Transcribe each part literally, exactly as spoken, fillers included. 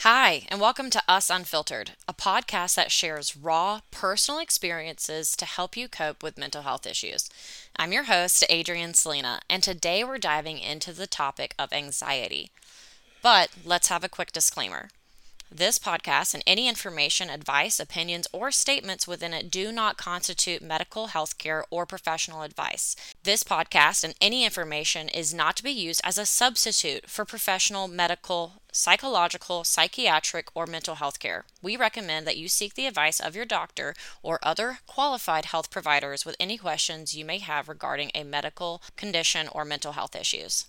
Hi, and welcome to Us Unfiltered, a podcast that shares raw, personal experiences to help you cope with mental health issues. I'm your host, Adrienne Selena, and today we're diving into the topic of anxiety. But let's have a quick disclaimer. This podcast and any information, advice, opinions, or statements within it do not constitute medical, healthcare, or professional advice. This podcast and any information is not to be used as a substitute for professional medical, psychological, psychiatric, or mental health care. We recommend that you seek the advice of your doctor or other qualified health providers with any questions you may have regarding a medical condition or mental health issues.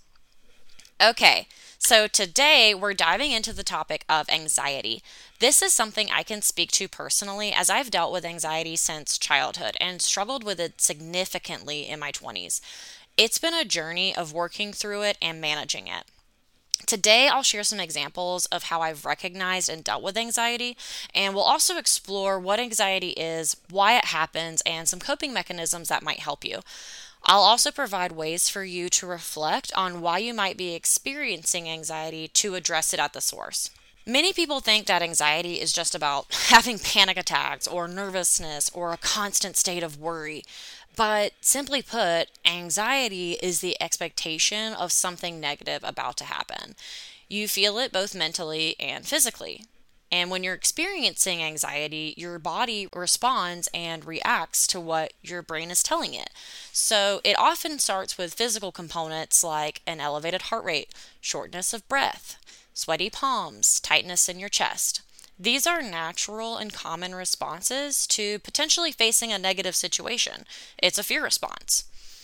Okay, so today we're diving into the topic of anxiety. This is something I can speak to personally as I've dealt with anxiety since childhood and struggled with it significantly in my twenties. It's been a journey of working through it and managing it. Today, I'll share some examples of how I've recognized and dealt with anxiety, and we'll also explore what anxiety is, why it happens, and some coping mechanisms that might help you. I'll also provide ways for you to reflect on why you might be experiencing anxiety to address it at the source. Many people think that anxiety is just about having panic attacks or nervousness or a constant state of worry. But simply put, anxiety is the expectation of something negative about to happen. You feel it both mentally and physically. And when you're experiencing anxiety, your body responds and reacts to what your brain is telling it. So it often starts with physical components like an elevated heart rate, shortness of breath, sweaty palms, tightness in your chest. These are natural and common responses to potentially facing a negative situation. It's a fear response.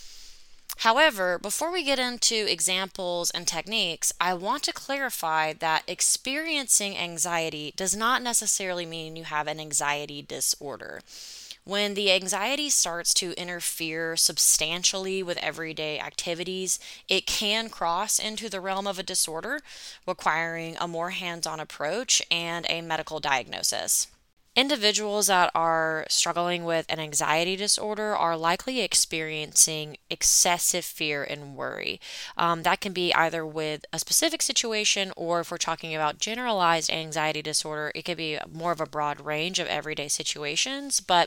However, before we get into examples and techniques, I want to clarify that experiencing anxiety does not necessarily mean you have an anxiety disorder. When the anxiety starts to interfere substantially with everyday activities, it can cross into the realm of a disorder, requiring a more hands-on approach and a medical diagnosis. Individuals that are struggling with an anxiety disorder are likely experiencing excessive fear and worry. Um, that can be either with a specific situation, or if we're talking about generalized anxiety disorder, it could be more of a broad range of everyday situations. But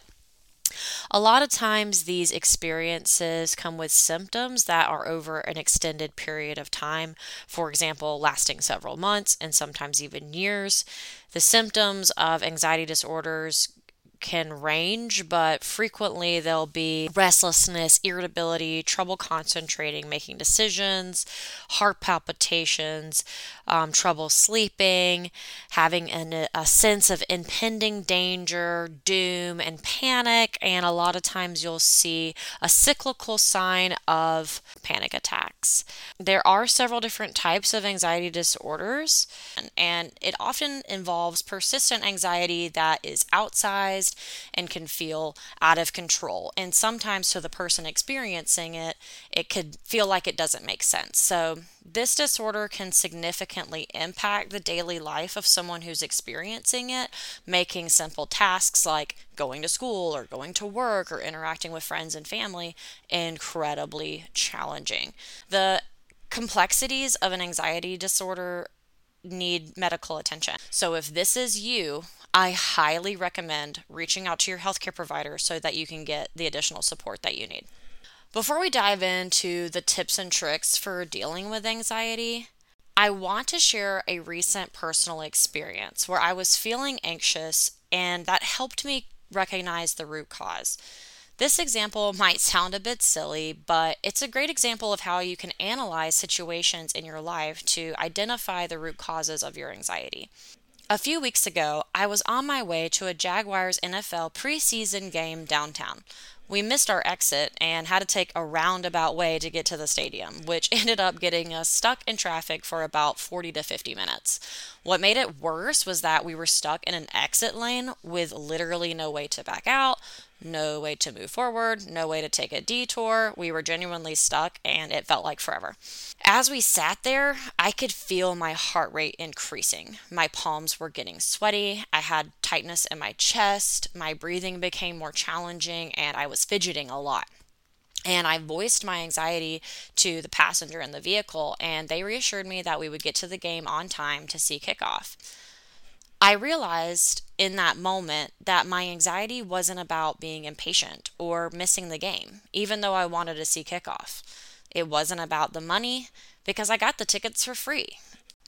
a lot of times, these experiences come with symptoms that are over an extended period of time, for example, lasting several months and sometimes even years. The symptoms of anxiety disorders can range, but frequently there'll be restlessness, irritability, trouble concentrating, making decisions, heart palpitations, um, trouble sleeping, having an, a sense of impending danger, doom, and panic. And a lot of times you'll see a cyclical sign of panic attacks. There are several different types of anxiety disorders, and, and it often involves persistent anxiety that is outsized and can feel out of control. And sometimes to the person experiencing it, it could feel like it doesn't make sense. So this disorder can significantly impact the daily life of someone who's experiencing it, making simple tasks like going to school or going to work or interacting with friends and family incredibly challenging. The complexities of an anxiety disorder need medical attention. So if this is you, I highly recommend reaching out to your healthcare provider so that you can get the additional support that you need. Before we dive into the tips and tricks for dealing with anxiety, I want to share a recent personal experience where I was feeling anxious and that helped me recognize the root cause. This example might sound a bit silly, but it's a great example of how you can analyze situations in your life to identify the root causes of your anxiety. A few weeks ago, I was on my way to a Jaguars N F L preseason game downtown. We missed our exit and had to take a roundabout way to get to the stadium, which ended up getting us stuck in traffic for about forty to fifty minutes. What made it worse was that we were stuck in an exit lane with literally no way to back out, no way to move forward, no way to take a detour. We were genuinely stuck and it felt like forever. As we sat there, I could feel my heart rate increasing. My palms were getting sweaty. I had tightness in my chest. My breathing became more challenging and I was fidgeting a lot. And I voiced my anxiety to the passenger in the vehicle, and they reassured me that we would get to the game on time to see kickoff. I realized in that moment that my anxiety wasn't about being impatient or missing the game, even though I wanted to see kickoff. It wasn't about the money because I got the tickets for free.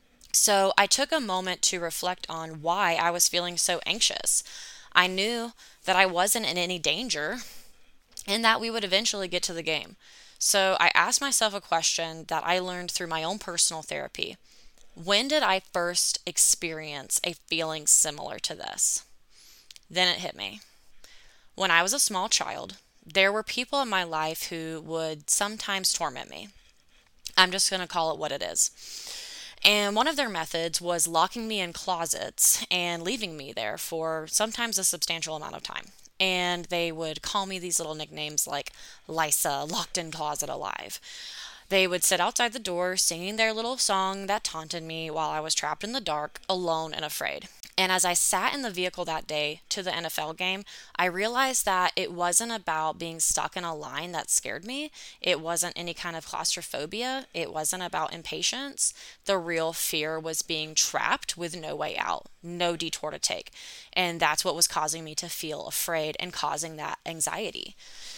So I took a moment to reflect on why I was feeling so anxious. I knew that I wasn't in any danger and that we would eventually get to the game. So I asked myself a question that I learned through my own personal therapy. When did I first experience a feeling similar to this? Then it hit me. When I was a small child, there were people in my life who would sometimes torment me. I'm just going to call it what it is. And one of their methods was locking me in closets and leaving me there for sometimes a substantial amount of time. And they would call me these little nicknames like Lysa, locked in closet alive. They would sit outside the door singing their little song that taunted me while I was trapped in the dark, alone and afraid. And as I sat in the vehicle that day to the N F L game, I realized that it wasn't about being stuck in a line that scared me. It wasn't any kind of claustrophobia. It wasn't about impatience. The real fear was being trapped with no way out, no detour to take. And that's what was causing me to feel afraid and causing that anxiety.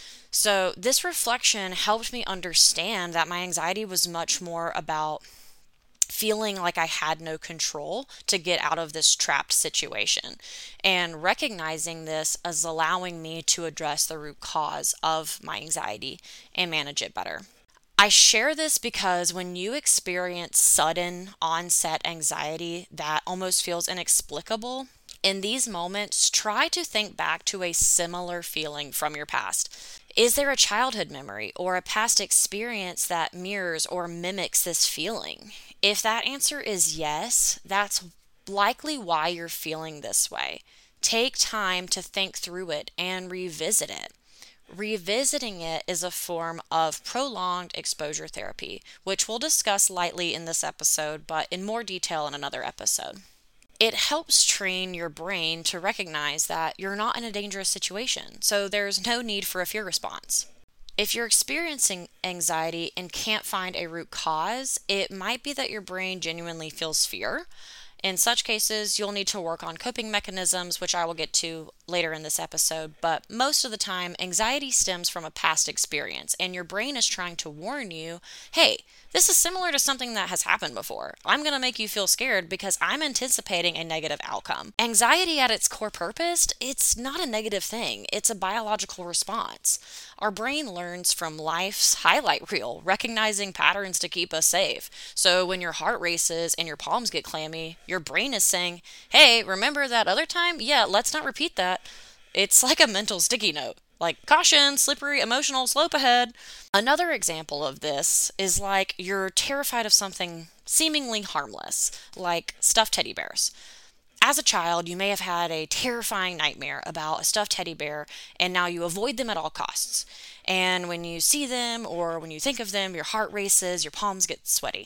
So this reflection helped me understand that my anxiety was much more about feeling like I had no control to get out of this trapped situation. And recognizing this as allowing me to address the root cause of my anxiety and manage it better. I share this because when you experience sudden onset anxiety that almost feels inexplicable, in these moments, try to think back to a similar feeling from your past. Is there a childhood memory or a past experience that mirrors or mimics this feeling? If that answer is yes, that's likely why you're feeling this way. Take time to think through it and revisit it. Revisiting it is a form of prolonged exposure therapy, which we'll discuss lightly in this episode, but in more detail in another episode. It helps train your brain to recognize that you're not in a dangerous situation, so there's no need for a fear response. If you're experiencing anxiety and can't find a root cause, it might be that your brain genuinely feels fear. In such cases, you'll need to work on coping mechanisms, which I will get to later in this episode, but most of the time, anxiety stems from a past experience, and your brain is trying to warn you, hey, this is similar to something that has happened before. I'm going to make you feel scared because I'm anticipating a negative outcome. Anxiety at its core purpose, it's not a negative thing. It's a biological response. Our brain learns from life's highlight reel, recognizing patterns to keep us safe. So when your heart races and your palms get clammy, your brain is saying, hey, remember that other time? Yeah, let's not repeat that. It's like a mental sticky note. Like, caution, slippery, emotional slope ahead. Another example of this is like you're terrified of something seemingly harmless, like stuffed teddy bears. As a child, you may have had a terrifying nightmare about a stuffed teddy bear, and now you avoid them at all costs. And when you see them or when you think of them, your heart races, your palms get sweaty.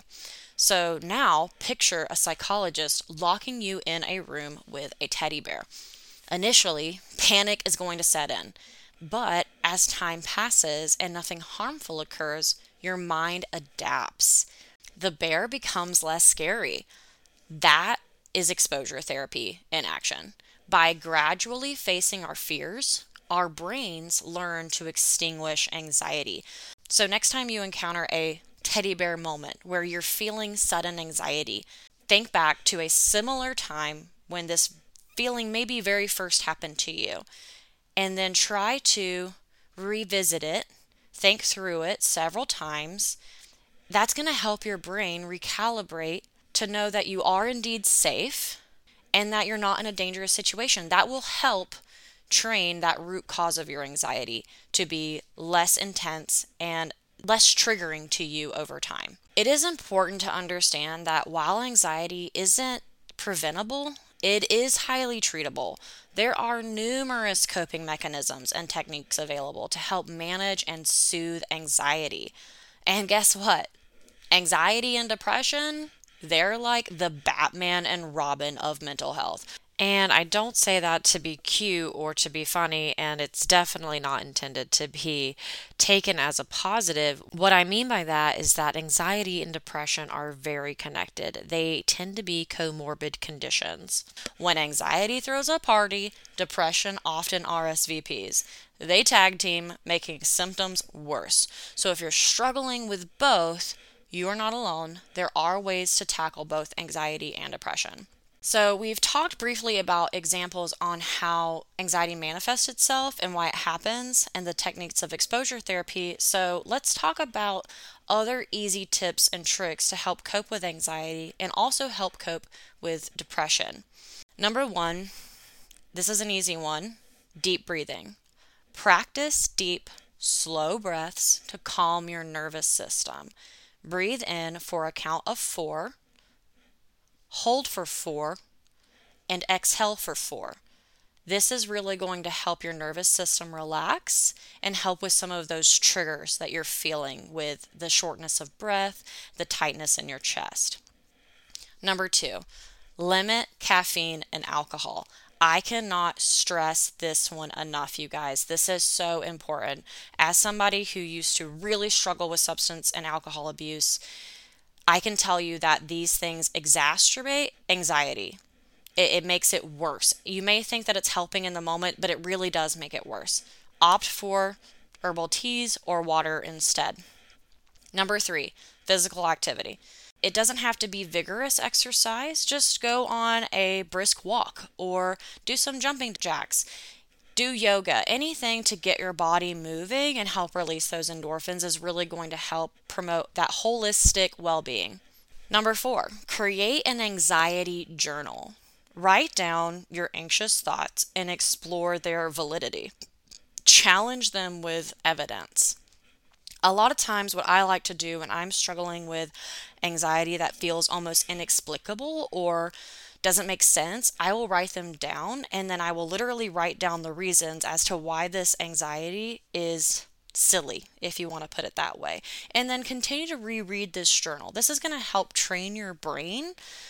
So now picture a psychologist locking you in a room with a teddy bear. Initially, panic is going to set in. But as time passes and nothing harmful occurs, your mind adapts. The bear becomes less scary. That is exposure therapy in action. By gradually facing our fears, our brains learn to extinguish anxiety. So next time you encounter a teddy bear moment where you're feeling sudden anxiety, think back to a similar time when this feeling maybe very first happened to you. And then try to revisit it, think through it several times. That's going to help your brain recalibrate to know that you are indeed safe and that you're not in a dangerous situation. That will help train that root cause of your anxiety to be less intense and less triggering to you over time. It is important to understand that while anxiety isn't preventable, it is highly treatable. There are numerous coping mechanisms and techniques available to help manage and soothe anxiety. And guess what? Anxiety and depression, they're like the Batman and Robin of mental health. And I don't say that to be cute or to be funny, and it's definitely not intended to be taken as a positive. What I mean by that is that anxiety and depression are very connected. They tend to be comorbid conditions. When anxiety throws a party, depression often R S V Ps. They tag team, making symptoms worse. So if you're struggling with both, you are not alone. There are ways to tackle both anxiety and depression. So, we've talked briefly about examples on how anxiety manifests itself and why it happens and the techniques of exposure therapy. So, let's talk about other easy tips and tricks to help cope with anxiety and also help cope with depression. Number one, this is an easy one, deep breathing. Practice deep, slow breaths to calm your nervous system. Breathe in for a count of four. Hold for four, and exhale for four. This is really going to help your nervous system relax and help with some of those triggers that you're feeling with the shortness of breath, the tightness in your chest. Number two, limit caffeine and alcohol. I cannot stress this one enough, you guys. This is so important. As somebody who used to really struggle with substance and alcohol abuse, I can tell you that these things exacerbate anxiety. It, it makes it worse. You may think that it's helping in the moment, but it really does make it worse. Opt for herbal teas or water instead. Number three, physical activity. It doesn't have to be vigorous exercise. Just go on a brisk walk or do some jumping jacks. Do yoga. Anything to get your body moving and help release those endorphins is really going to help promote that holistic well-being. Number four, create an anxiety journal. Write down your anxious thoughts and explore their validity. Challenge them with evidence. A lot of times what I like to do when I'm struggling with anxiety that feels almost inexplicable or doesn't make sense, I will write them down, and then I will literally write down the reasons as to why this anxiety is silly, if you want to put it that way. And then continue to reread this journal. This is going to help train your brain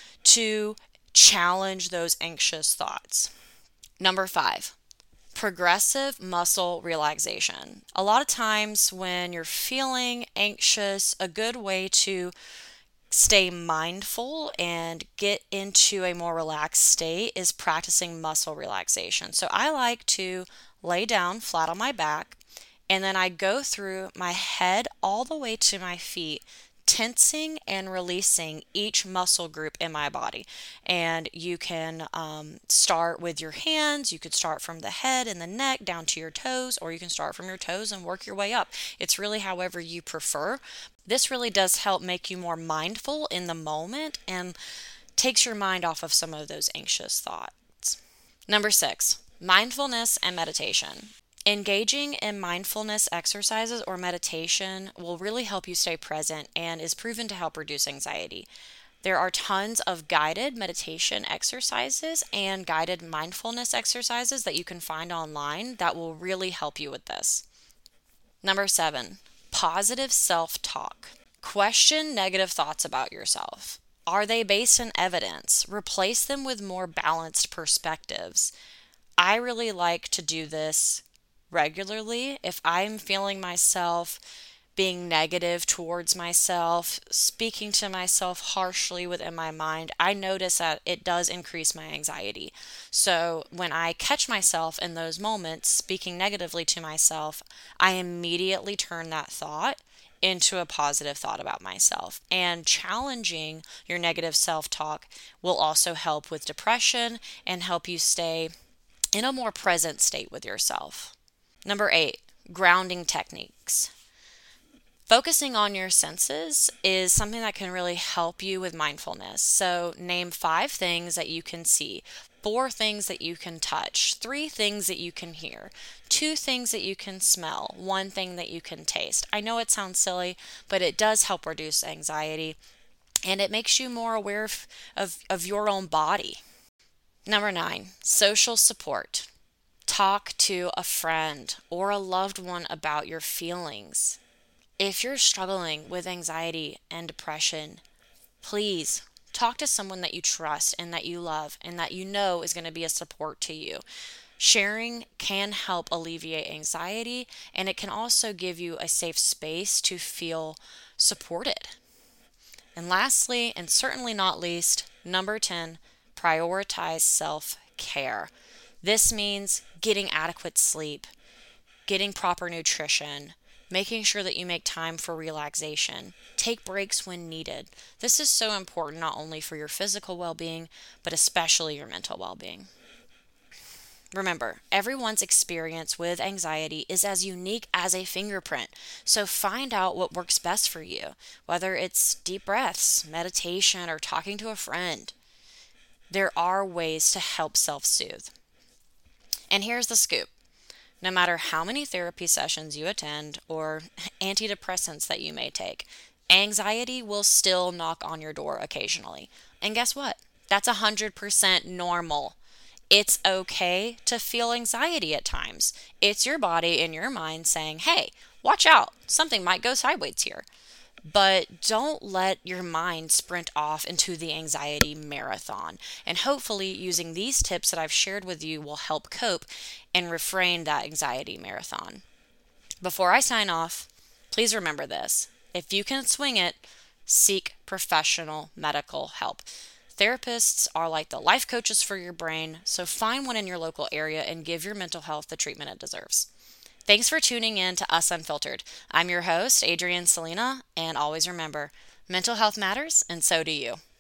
to challenge those anxious thoughts. Number five, progressive muscle relaxation. A lot of times when you're feeling anxious, a good way to stay mindful and get into a more relaxed state is practicing muscle relaxation. So I like to lay down flat on my back, and then I go through my head all the way to my feet, tensing and releasing each muscle group in my body. And you can um, start with your hands. You could start from the head and the neck down to your toes, or you can start from your toes and work your way up. It's really however you prefer. This really does help make you more mindful in the moment and takes your mind off of some of those anxious thoughts. Number six, mindfulness and meditation. Engaging in mindfulness exercises or meditation will really help you stay present and is proven to help reduce anxiety. There are tons of guided meditation exercises and guided mindfulness exercises that you can find online that will really help you with this. Number seven, positive self-talk. Question negative thoughts about yourself. Are they based in evidence? Replace them with more balanced perspectives. I really like to do this regularly. If I'm feeling myself being negative towards myself, speaking to myself harshly within my mind, I notice that it does increase my anxiety. So when I catch myself in those moments speaking negatively to myself, I immediately turn that thought into a positive thought about myself. And challenging your negative self-talk will also help with depression and help you stay in a more present state with yourself. Number eight, grounding techniques. Focusing on your senses is something that can really help you with mindfulness. So name five things that you can see, four things that you can touch, three things that you can hear, two things that you can smell, one thing that you can taste. I know it sounds silly, but it does help reduce anxiety, and it makes you more aware of, of, of your own body. Number nine, social support. Talk to a friend or a loved one about your feelings. If you're struggling with anxiety and depression, please Talk to someone that you trust and that you love and that you know is going to be a support to you. Sharing can help alleviate anxiety, and it can also give you a safe space to feel supported. And lastly, and certainly not least, number ten, prioritize self care. This means getting adequate sleep, getting proper nutrition, making sure that you make time for relaxation, take breaks when needed. This is so important not only for your physical well being, but especially your mental well being. Remember, everyone's experience with anxiety is as unique as a fingerprint. So find out what works best for you, whether it's deep breaths, meditation, or talking to a friend. There are ways to help self soothe. And here's the scoop. No matter how many therapy sessions you attend or antidepressants that you may take, anxiety will still knock on your door occasionally. And guess what? That's one hundred percent normal. It's okay to feel anxiety at times. It's your body and your mind saying, hey, watch out, something might go sideways here. But don't let your mind sprint off into the anxiety marathon. And hopefully, using these tips that I've shared with you will help cope and refrain that anxiety marathon. Before I sign off, please remember this. If you can swing it, seek professional medical help. Therapists are like the life coaches for your brain, so find one in your local area and give your mental health the treatment it deserves. Thanks for tuning in to Us Unfiltered. I'm your host, Adrienne Selena, and always remember, mental health matters, and so do you.